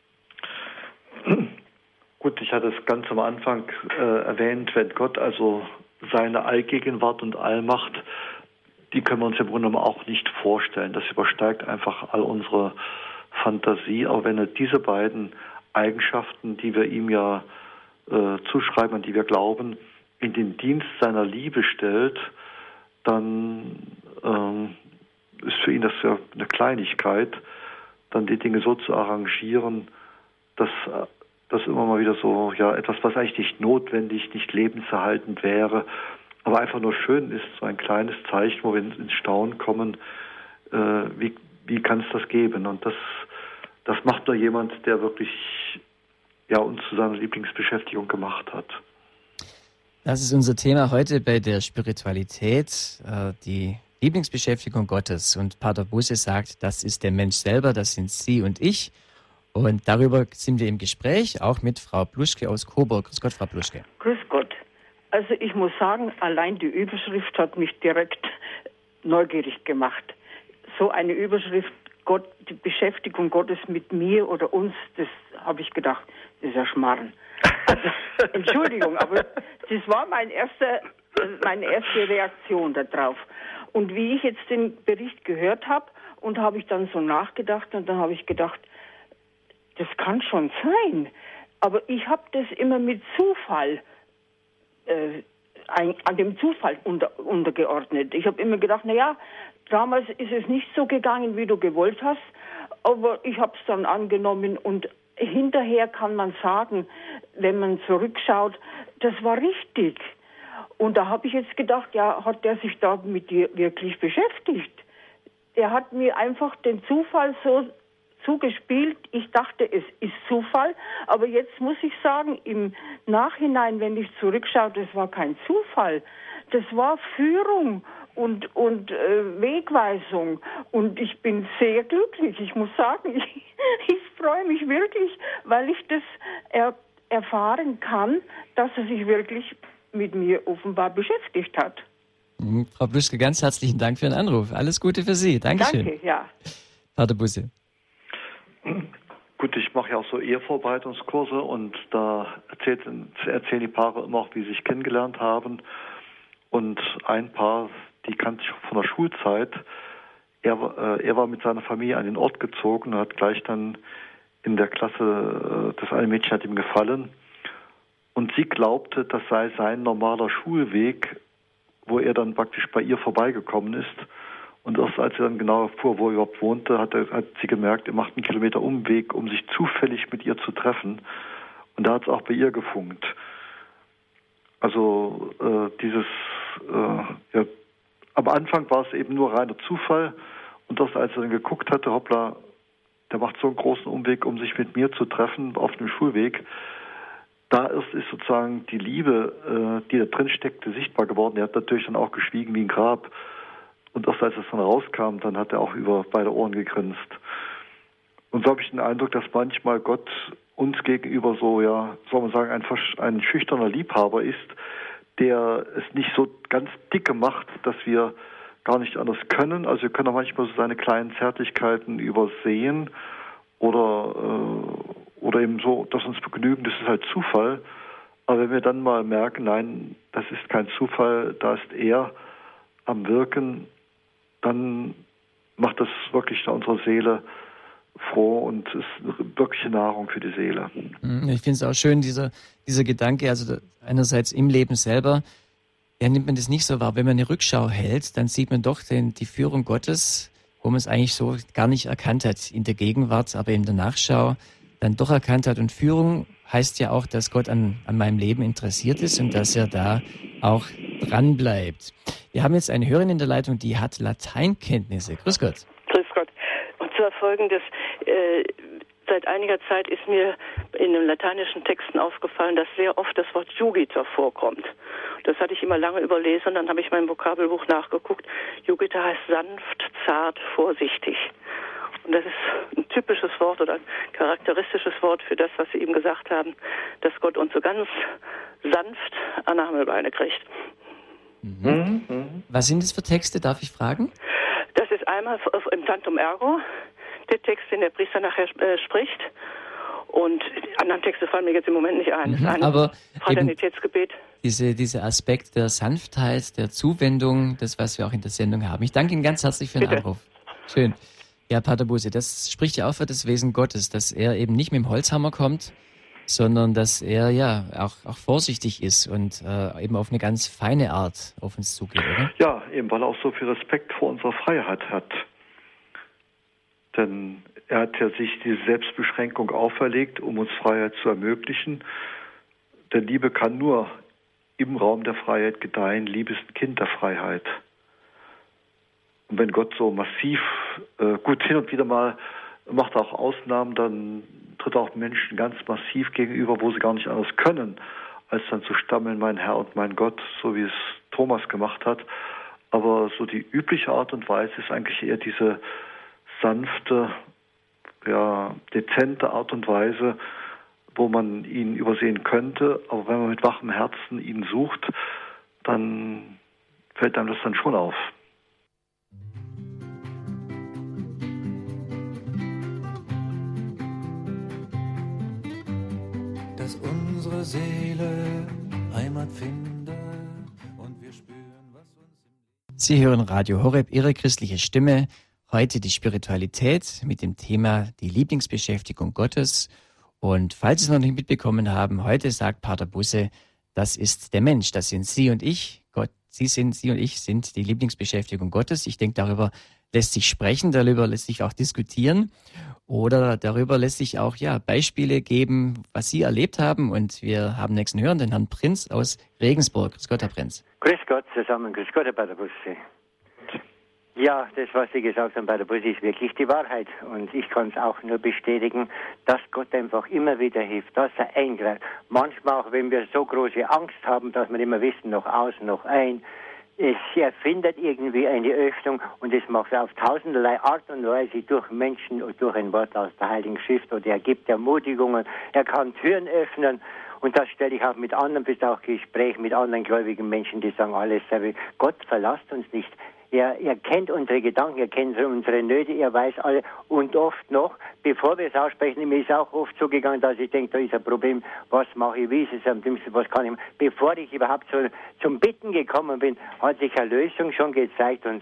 Gut, ich hatte es ganz am Anfang äh, erwähnt, wenn Gott also seine Allgegenwart und Allmacht, die können wir uns im Grunde genommen auch nicht vorstellen. Das übersteigt einfach all unsere Fantasie. Aber wenn er diese beiden Eigenschaften, die wir ihm ja äh, zuschreiben, an die wir glauben, in den Dienst seiner Liebe stellt, dann ähm, ist für ihn das ja eine Kleinigkeit, dann die Dinge so zu arrangieren, dass das immer mal wieder so, ja, etwas, was eigentlich nicht notwendig, nicht lebenserhaltend wäre, aber einfach nur schön ist, so ein kleines Zeichen, wo wir ins Staunen kommen, äh, wie, wie kann es das geben? Und das, das macht nur jemand, der wirklich ja, uns zu seiner Lieblingsbeschäftigung gemacht hat. Das ist unser Thema heute bei der Spiritualität, äh, die Lieblingsbeschäftigung Gottes. Und Pater Busse sagt, das ist der Mensch selber, das sind Sie und ich. Und darüber sind wir im Gespräch, auch mit Frau Pluschke aus Coburg. Grüß Gott, Frau Pluschke. Grüß Gott. Also ich muss sagen, allein die Überschrift hat mich direkt neugierig gemacht. So eine Überschrift, Gott, die Beschäftigung Gottes mit mir oder uns, das habe ich gedacht, das ist ja Schmarrn. Also, Entschuldigung, aber das war mein erster meine erste Reaktion darauf. Und wie ich jetzt den Bericht gehört habe, und habe ich dann so nachgedacht, und dann habe ich gedacht, das kann schon sein. Aber ich habe das immer mit Zufall, äh, ein, an dem Zufall unter, untergeordnet. Ich habe immer gedacht, na ja, damals ist es nicht so gegangen, wie du gewollt hast, aber ich habe es dann angenommen und hinterher kann man sagen, wenn man zurückschaut, das war richtig. Und da habe ich jetzt gedacht, ja, hat der sich da mit dir wirklich beschäftigt? Er hat mir einfach den Zufall so zugespielt. Ich dachte, es ist Zufall, aber jetzt muss ich sagen, im Nachhinein, wenn ich zurückschaue, das war kein Zufall. Das war Führung und, und äh, Wegweisung. Und ich bin sehr glücklich. Ich muss sagen, ich, ich freue mich wirklich, weil ich das er, erfahren kann, dass er sich wirklich mit mir offenbar beschäftigt hat. Mhm. Frau Büschke, ganz herzlichen Dank für den Anruf. Alles Gute für Sie. Dankeschön. Danke, ja. Pater Busse. Gut, ich mache ja auch so Ehevorbereitungskurse und da erzählt, erzählen die Paare immer auch, wie sie sich kennengelernt haben. Und ein Paar, die kannte ich von der Schulzeit. Er, äh, er war mit seiner Familie an den Ort gezogen und hat gleich dann in der Klasse, äh, das eine Mädchen hat ihm gefallen. Und sie glaubte, das sei sein normaler Schulweg, wo er dann praktisch bei ihr vorbeigekommen ist. Und erst als er dann genau erfuhr, wo er überhaupt wohnte, hat, er, hat sie gemerkt, er macht einen Kilometer Umweg, um sich zufällig mit ihr zu treffen. Und da hat es auch bei ihr gefunkt. Also äh, dieses, äh, ja, am Anfang war es eben nur reiner Zufall. Und erst als er dann geguckt hatte, hoppla, der macht so einen großen Umweg, um sich mit mir zu treffen auf dem Schulweg. Da erst ist sozusagen die Liebe, äh, die da drin steckte, sichtbar geworden. Er hat natürlich dann auch geschwiegen wie ein Grab. Und erst als es dann rauskam, dann hat er auch über beide Ohren gegrinst. Und so habe ich den Eindruck, dass manchmal Gott uns gegenüber so, ja, soll man sagen, ein, ein schüchterner Liebhaber ist, der es nicht so ganz dicke macht, dass wir gar nicht anders können. Also wir können auch manchmal so seine kleinen Zärtlichkeiten übersehen oder, äh, oder eben so, dass uns begnügen, das ist halt Zufall. Aber wenn wir dann mal merken, nein, das ist kein Zufall, da ist er am Wirken, dann macht das wirklich unserer Seele froh und ist wirkliche Nahrung für die Seele. Ich finde es auch schön, dieser, dieser Gedanke, also einerseits im Leben selber, ja, nimmt man das nicht so wahr. Wenn man eine Rückschau hält, dann sieht man doch den, die Führung Gottes, wo man es eigentlich so gar nicht erkannt hat in der Gegenwart, aber in der Nachschau dann doch erkannt hat. Und Führung heißt ja auch, dass Gott an, an meinem Leben interessiert ist und dass er da auch dran bleibt. Wir haben jetzt eine Hörerin in der Leitung, die hat Lateinkenntnisse. Grüß Gott. Grüß Gott. Und zwar folgendes, äh, seit einiger Zeit ist mir in den lateinischen Texten aufgefallen, dass sehr oft das Wort Jugiter vorkommt. Das hatte ich immer lange überlesen, dann habe ich mein Vokabelbuch nachgeguckt. Jugiter heißt sanft, zart, vorsichtig. Und das ist ein typisches Wort oder ein charakteristisches Wort für das, was Sie eben gesagt haben, dass Gott uns so ganz sanft an die Hammelbeine kriegt. Mhm. Mhm. Was sind das für Texte, darf ich fragen? Das ist einmal im Tantum Ergo, der Text, den der Priester nachher äh, spricht. Und die anderen Texte fallen mir jetzt im Moment nicht ein. Das Mhm, eine aber Fraternitätsgebet. Diese, dieser Aspekt der Sanftheit, der Zuwendung, das, was wir auch in der Sendung haben. Ich danke Ihnen ganz herzlich für den Bitte. Anruf. Schön. Ja, Pater Busse, das spricht ja auch für das Wesen Gottes, dass er eben nicht mit dem Holzhammer kommt, sondern dass er ja auch, auch vorsichtig ist und äh, eben auf eine ganz feine Art auf uns zugeht, oder? Ja, eben weil er auch so viel Respekt vor unserer Freiheit hat. Denn er hat ja sich diese Selbstbeschränkung auferlegt, um uns Freiheit zu ermöglichen. Denn Liebe kann nur im Raum der Freiheit gedeihen. Liebe ist ein Kind der Freiheit. Und wenn Gott so massiv, äh, gut hin und wieder mal macht er auch Ausnahmen, dann tritt er auch Menschen ganz massiv gegenüber, wo sie gar nicht anders können, als dann zu stammeln, mein Herr und mein Gott, so wie es Thomas gemacht hat. Aber so die übliche Art und Weise ist eigentlich eher diese sanfte, ja, dezente Art und Weise, wo man ihn übersehen könnte. Aber wenn man mit wachem Herzen ihn sucht, dann fällt einem das dann schon auf. Dass unsere Seele Heimat finde und wir Sie hören Radio Horeb, Ihre christliche Stimme. Heute die Spiritualität mit dem Thema die Lieblingsbeschäftigung Gottes. Und falls Sie es noch nicht mitbekommen haben, heute sagt Pater Busse, das ist der Mensch, das sind Sie und ich. Gott, Sie sind, Sie und ich sind die Lieblingsbeschäftigung Gottes. Ich denke, darüber lässt sich sprechen, darüber lässt sich auch diskutieren. Oder darüber lässt sich auch ja Beispiele geben, was Sie erlebt haben. Und wir haben nächsten Hörer, den Herrn Prinz aus Regensburg. Grüß Gott, Herr Prinz. Grüß Gott zusammen, grüß Gott, Herr Pater Busse. Ja, das, was Sie gesagt haben, Pater Busse, ist wirklich die Wahrheit. Und ich kann es auch nur bestätigen, dass Gott einfach immer wieder hilft, dass er eingreift. Manchmal auch, wenn wir so große Angst haben, dass wir immer wissen, noch außen, noch ein. Es erfindet irgendwie eine Öffnung und es macht er auf tausenderlei Art und Weise durch Menschen und durch ein Wort aus der Heiligen Schrift oder er gibt Ermutigungen, er kann Türen öffnen und das stelle ich auch mit anderen, bis auch Gespräch mit anderen gläubigen Menschen, die sagen alles selber. Gott verlasst uns nicht. Er, er kennt unsere Gedanken, er kennt unsere Nöte, er weiß alle und oft noch, bevor wir es aussprechen, mir ist auch oft so gegangen, dass ich denke, da ist ein Problem, was mache ich, wie ist es am dümmsten, was kann ich machen. Bevor ich überhaupt so zum Bitten gekommen bin, hat sich eine Lösung schon gezeigt und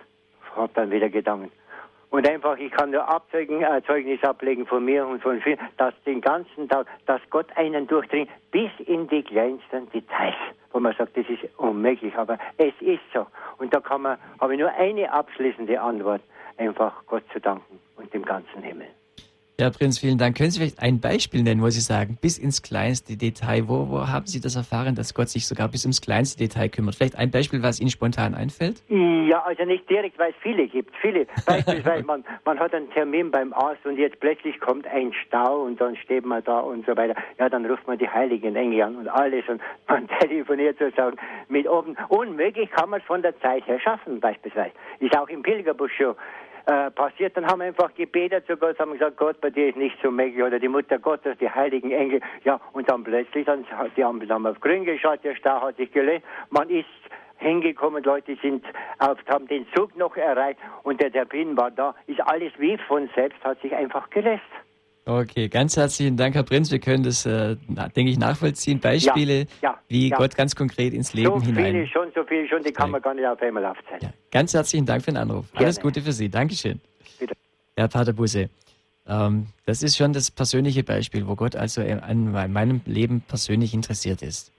habe dann wieder Gedanken. Und einfach, ich kann nur abzeugen, äh, Zeugnis ablegen von mir und von vielen, dass den ganzen Tag, dass Gott einen durchdringt, bis in die kleinsten Details, wo man sagt, das ist unmöglich, aber es ist so. Und da kann man, habe ich nur eine abschließende Antwort, einfach Gott zu danken und dem ganzen Himmel. Ja, Prinz, vielen Dank. Können Sie vielleicht ein Beispiel nennen, wo Sie sagen, bis ins kleinste Detail, wo, wo haben Sie das erfahren, dass Gott sich sogar bis ins kleinste Detail kümmert? Vielleicht ein Beispiel, was Ihnen spontan einfällt? Ja, also nicht direkt, weil es viele gibt. Viele. Beispielsweise, man, man hat einen Termin beim Arzt und jetzt plötzlich kommt ein Stau und dann steht man da und so weiter. Ja, dann ruft man die heiligen Engel an und alles und man telefoniert sozusagen mit oben. Unmöglich kann man es von der Zeit her schaffen, beispielsweise. Ist auch im Pilgerbusch schon Äh, passiert, dann haben wir einfach gebetet zu Gott, haben gesagt, Gott, bei dir ist nicht so möglich, oder die Mutter Gottes, die heiligen Engel, ja, und dann plötzlich, dann, die haben dann auf grün geschaut, der Stau hat sich gelöst, man ist hingekommen, Leute sind auf, haben den Zug noch erreicht und der Termin war da, ist alles wie von selbst, hat sich einfach gelöst. Okay, ganz herzlichen Dank, Herr Prinz. Wir können das, äh, denke ich, nachvollziehen. Beispiele, ja, ja, wie ja. Gott ganz konkret ins Leben so hinein. So viele schon, so viele schon, die kann man gar nicht auf einmal aufzählen. Ja. Ganz herzlichen Dank für den Anruf. Gerne. Alles Gute für Sie. Dankeschön. Bitte. Herr Pater Busse, ähm, das ist schon das persönliche Beispiel, wo Gott also an meinem Leben persönlich interessiert ist.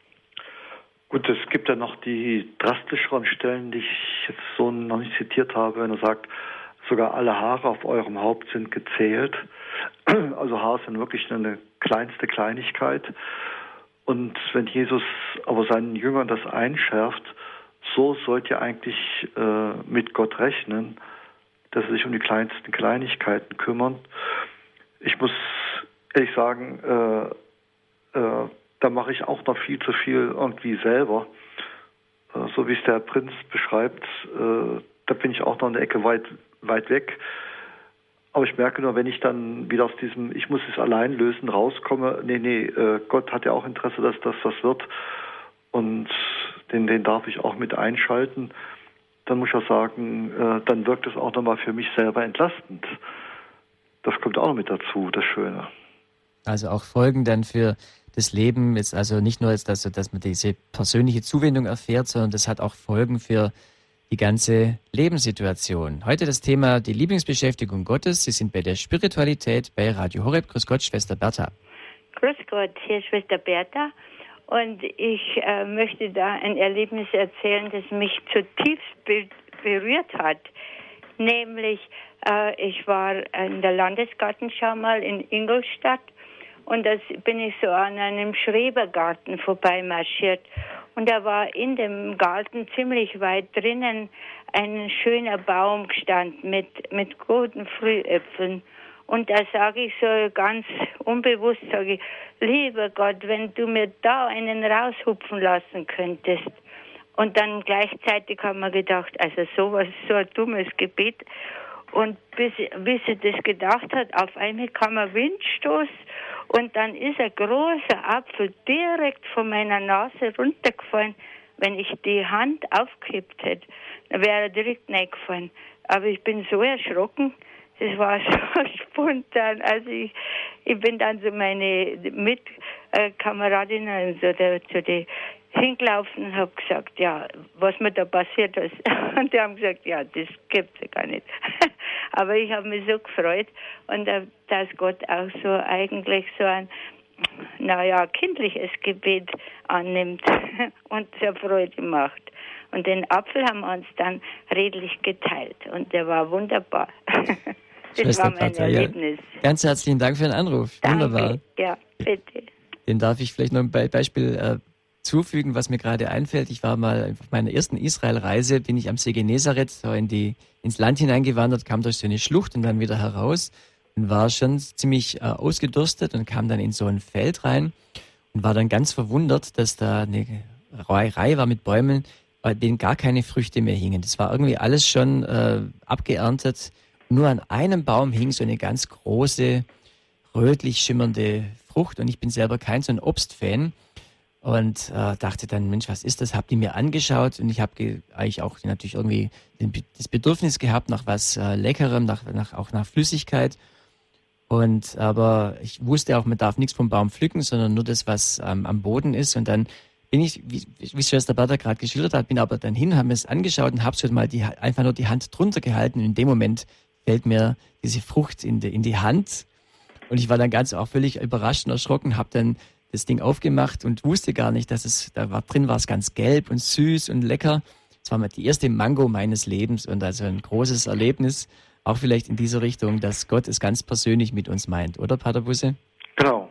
Gut, es gibt ja noch die drastischeren Stellen, die ich jetzt so noch nicht zitiert habe, wenn er sagt, sogar alle Haare auf eurem Haupt sind gezählt. Also Haare sind wirklich eine kleinste Kleinigkeit. Und wenn Jesus aber seinen Jüngern das einschärft, so sollt ihr eigentlich äh, mit Gott rechnen, dass er sich um die kleinsten Kleinigkeiten kümmert. Ich muss ehrlich sagen, äh, äh, da mache ich auch noch viel zu viel irgendwie selber. Äh, so wie es der Prinz beschreibt, äh, da bin ich auch noch eine Ecke weit weit weg. Aber ich merke nur, wenn ich dann wieder aus diesem Ich muss es allein lösen rauskomme, nee, nee, äh, Gott hat ja auch Interesse, dass das was wird und den, den darf ich auch mit einschalten. Dann muss ich auch sagen, äh, dann wirkt es auch nochmal für mich selber entlastend. Das kommt auch noch mit dazu, das Schöne. Also auch Folgen dann für das Leben, ist also nicht nur, dass, dass man diese persönliche Zuwendung erfährt, sondern das hat auch Folgen für die ganze Lebenssituation. Heute das Thema die Lieblingsbeschäftigung Gottes. Sie sind bei der Spiritualität bei Radio Horeb. Grüß Gott, Schwester Bertha. Grüß Gott, hier ist Schwester Bertha. Und ich äh, möchte da ein Erlebnis erzählen, das mich zutiefst be- berührt hat. Nämlich, äh, ich war in der Landesgartenschau mal in Ingolstadt und da bin ich so an einem Schrebergarten vorbeimarschiert. Und da war in dem Garten ziemlich weit drinnen ein schöner Baum gestanden mit, mit guten Frühäpfeln. Und da sage ich so ganz unbewusst, sage ich, lieber Gott, wenn du mir da einen raushupfen lassen könntest. Und dann gleichzeitig haben wir gedacht, also sowas, so ein dummes Gebet. Und bis, bis sie das gedacht hat, auf einmal kam ein Windstoß und dann ist ein großer Apfel direkt von meiner Nase runtergefallen. Wenn ich die Hand aufgehebt hätte, dann wäre er direkt reingefallen. Aber ich bin so erschrocken, das war so spontan. Also ich, ich bin dann zu meine Mitkameradinnen, also der, zu den hingelaufen und habe gesagt, ja, was mir da passiert ist. Und die haben gesagt, ja, das gibt's ja gar nicht. Aber ich habe mich so gefreut und äh, dass Gott auch so eigentlich so ein, naja, kindliches Gebet annimmt und sehr Freude macht. Und den Apfel haben wir uns dann redlich geteilt und der war wunderbar. Das Schwester war mein Pater, Erlebnis. Ja. Ganz herzlichen Dank für den Anruf. Danke. Wunderbar. Ja, bitte. Den darf ich vielleicht noch ein Be- Beispiel äh, zufügen, was mir gerade einfällt. Ich war mal auf meiner ersten Israelreise, bin ich am See Genezareth so in die, ins Land hineingewandert, kam durch so eine Schlucht und dann wieder heraus und war schon ziemlich äh, ausgedurstet und kam dann in so ein Feld rein und war dann ganz verwundert, dass da eine Reihe war mit Bäumen, bei denen gar keine Früchte mehr hingen. Das war irgendwie alles schon äh, abgeerntet. Nur an einem Baum hing so eine ganz große, rötlich schimmernde Frucht und ich bin selber kein so ein Obstfan und äh, dachte dann, Mensch, was ist das? Hab die mir angeschaut und ich habe ge- eigentlich auch natürlich irgendwie den, das Bedürfnis gehabt nach was äh, Leckerem, nach, nach, auch nach Flüssigkeit. Und aber ich wusste auch, man darf nichts vom Baum pflücken, sondern nur das, was ähm, am Boden ist. Und dann bin ich, wie, wie Schwester Berta gerade geschildert hat, bin aber dann hin, habe mir es angeschaut und habe so mal die, einfach nur die Hand drunter gehalten. Und in dem Moment fällt mir diese Frucht in die, in die Hand. Und ich war dann ganz auch völlig überrascht und erschrocken, habe dann das Ding aufgemacht und wusste gar nicht, dass es, da war drin war es ganz gelb und süß und lecker. Das war mal die erste Mango meines Lebens und also ein großes Erlebnis, auch vielleicht in dieser Richtung, dass Gott es ganz persönlich mit uns meint, oder Pater Busse? Genau.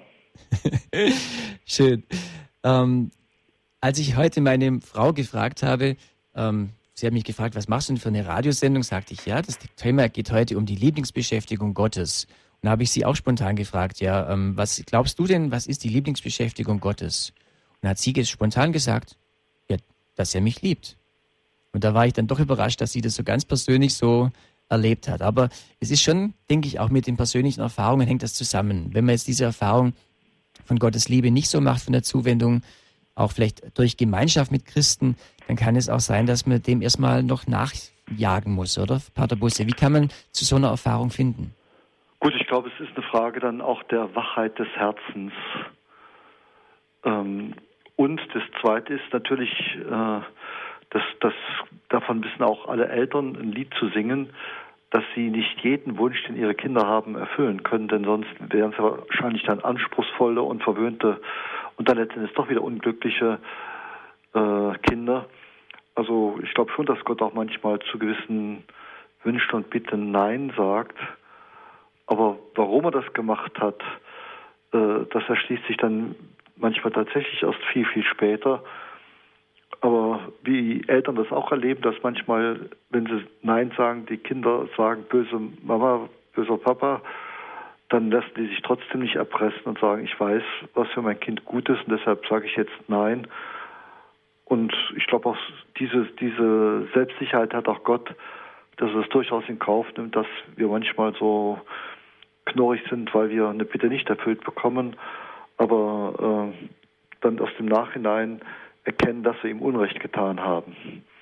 Schön. Ähm, als ich heute meine Frau gefragt habe, ähm, sie hat mich gefragt, was machst du denn für eine Radiosendung? Sagte ich, ja, das Thema geht heute um die Lieblingsbeschäftigung Gottes. Und da habe ich sie auch spontan gefragt, ja, ähm, was glaubst du denn, was ist die Lieblingsbeschäftigung Gottes? Und dann hat sie spontan gesagt, ja, dass er mich liebt. Und da war ich dann doch überrascht, dass sie das so ganz persönlich so erlebt hat. Aber es ist schon, denke ich, auch mit den persönlichen Erfahrungen hängt das zusammen. Wenn man jetzt diese Erfahrung von Gottes Liebe nicht so macht, von der Zuwendung, auch vielleicht durch Gemeinschaft mit Christen, dann kann es auch sein, dass man dem erstmal noch nachjagen muss, oder, Pater Busse? Wie kann man zu so einer Erfahrung finden? Gut, ich glaube, es ist eine Frage dann auch der Wachheit des Herzens. Ähm, und das Zweite ist natürlich, äh, dass, dass davon wissen auch alle Eltern, ein Lied zu singen, dass sie nicht jeden Wunsch, den ihre Kinder haben, erfüllen können, denn sonst wären sie wahrscheinlich dann anspruchsvolle und verwöhnte und dann letztendlich doch wieder unglückliche äh, Kinder. Also ich glaube schon, dass Gott auch manchmal zu gewissen Wünschen und Bitten Nein sagt. Aber warum er das gemacht hat, äh, das erschließt sich dann manchmal tatsächlich erst viel, viel später. Aber wie Eltern das auch erleben, dass manchmal, wenn sie Nein sagen, die Kinder sagen, böse Mama, böser Papa, dann lassen die sich trotzdem nicht erpressen und sagen, ich weiß, was für mein Kind gut ist und deshalb sage ich jetzt Nein. Und ich glaube auch, diese, diese Selbstsicherheit hat auch Gott, dass er es durchaus in Kauf nimmt, dass wir manchmal so knurrig sind, weil wir eine Bitte nicht erfüllt bekommen, aber äh, dann aus dem Nachhinein erkennen, dass wir ihm Unrecht getan haben.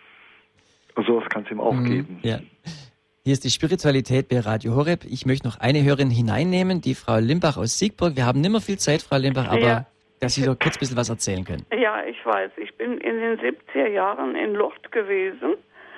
Also sowas kann es ihm auch mhm, geben. Ja. Hier ist die Spiritualität bei Radio Horeb. Ich möchte noch eine Hörerin hineinnehmen, die Frau Limbach aus Siegburg. Wir haben nicht mehr viel Zeit, Frau Limbach, aber ja, dass Sie so kurz ein bisschen was erzählen können. Ja, ich weiß. Ich bin in den siebziger Jahren in Lourdes gewesen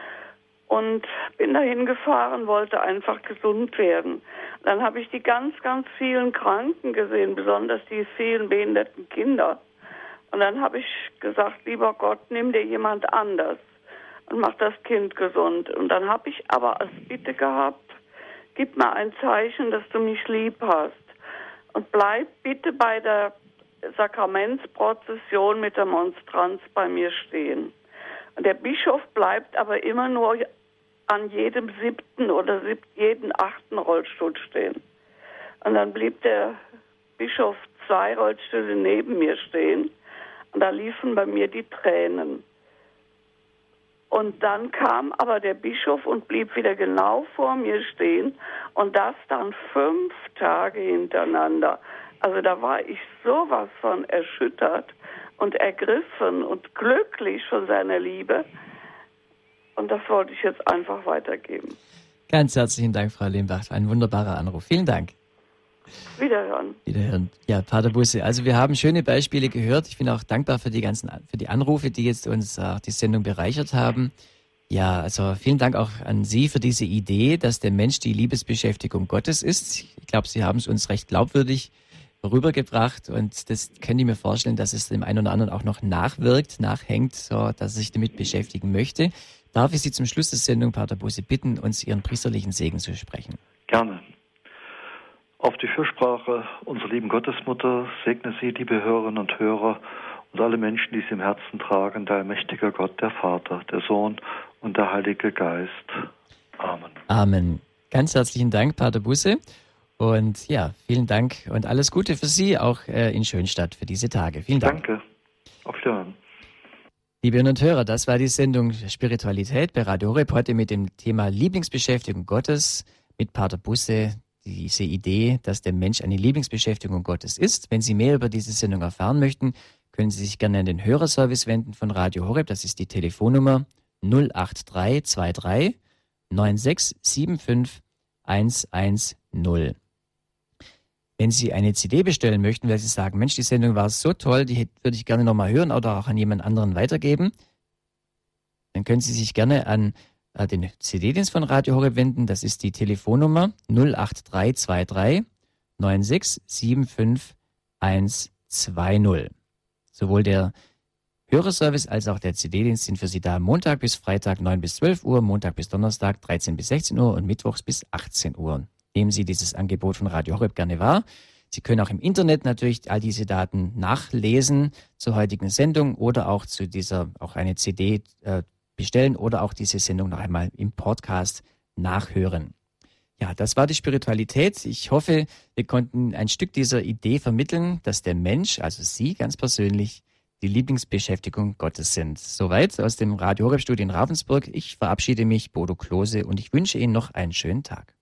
und bin dahin gefahren, wollte einfach gesund werden. Dann habe ich die ganz, ganz vielen Kranken gesehen, besonders die vielen behinderten Kinder. Und dann habe ich gesagt, lieber Gott, nimm dir jemand anders und mach das Kind gesund. Und dann habe ich aber als Bitte gehabt, gib mir ein Zeichen, dass du mich lieb hast. Und bleib bitte bei der Sakramentsprozession mit der Monstranz bei mir stehen. Und der Bischof bleibt aber immer nur an jedem siebten oder sieb- jeden achten Rollstuhl stehen. Und dann blieb der Bischof zwei Rollstühle neben mir stehen. Und da liefen bei mir die Tränen. Und dann kam aber der Bischof und blieb wieder genau vor mir stehen. Und das dann fünf Tage hintereinander. Also da war ich sowas von erschüttert und ergriffen und glücklich von seiner Liebe. Und das wollte ich jetzt einfach weitergeben. Ganz herzlichen Dank, Frau Limbach. Ein wunderbarer Anruf. Vielen Dank. Wiederhören. Wiederhören. Ja, Pater Busse, also wir haben schöne Beispiele gehört. Ich bin auch dankbar für die ganzen, für die Anrufe, die jetzt uns äh, die Sendung bereichert haben. Ja, also vielen Dank auch an Sie für diese Idee, dass der Mensch die Liebesbeschäftigung Gottes ist. Ich glaube, Sie haben es uns recht glaubwürdig rübergebracht und das könnte ich mir vorstellen, dass es dem einen oder anderen auch noch nachwirkt, nachhängt, so dass er sich damit beschäftigen möchte. Darf ich Sie zum Schluss der Sendung, Pater Busse, bitten, uns Ihren priesterlichen Segen zu sprechen? Gerne. Auf die Fürsprache unserer lieben Gottesmutter segne Sie, liebe Hörerinnen und Hörer, und alle Menschen, die Sie im Herzen tragen, der allmächtige Gott, der Vater, der Sohn und der Heilige Geist. Amen. Amen. Ganz herzlichen Dank, Pater Busse. Und ja, vielen Dank und alles Gute für Sie, auch äh, in Schönstadt für diese Tage. Vielen Dank. Danke. Auf Wiedersehen. Liebe Hörerinnen und Hörer, das war die Sendung Spiritualität bei Radio Horeb, heute mit dem Thema Lieblingsbeschäftigung Gottes mit Pater Busse. Diese Idee, dass der Mensch eine Lieblingsbeschäftigung Gottes ist. Wenn Sie mehr über diese Sendung erfahren möchten, können Sie sich gerne an den Hörerservice wenden von Radio Horeb. Das ist die Telefonnummer null acht drei zwei drei neun sechs sieben fünf eins eins null. Wenn Sie eine C D bestellen möchten, weil Sie sagen, Mensch, die Sendung war so toll, die würde ich gerne nochmal hören oder auch an jemand anderen weitergeben, dann können Sie sich gerne an äh, den C D-Dienst von Radio Horeb wenden. Das ist die Telefonnummer null acht drei zwei drei neun sechs sieben fünf eins zwei null. Sowohl der Hörerservice als auch der C D-Dienst sind für Sie da Montag bis Freitag neun bis zwölf Uhr, Montag bis Donnerstag dreizehn bis sechzehn Uhr und Mittwochs bis achtzehn Uhr. Nehmen Sie dieses Angebot von Radio Horeb gerne wahr. Sie können auch im Internet natürlich all diese Daten nachlesen zur heutigen Sendung oder auch zu dieser, auch eine C D äh, bestellen oder auch diese Sendung noch einmal im Podcast nachhören. Ja, das war die Spiritualität. Ich hoffe, wir konnten ein Stück dieser Idee vermitteln, dass der Mensch, also Sie ganz persönlich, die Lieblingsbeschäftigung Gottes sind. Soweit aus dem Radio Horeb Studio in Ravensburg. Ich verabschiede mich, Bodo Klose, und ich wünsche Ihnen noch einen schönen Tag.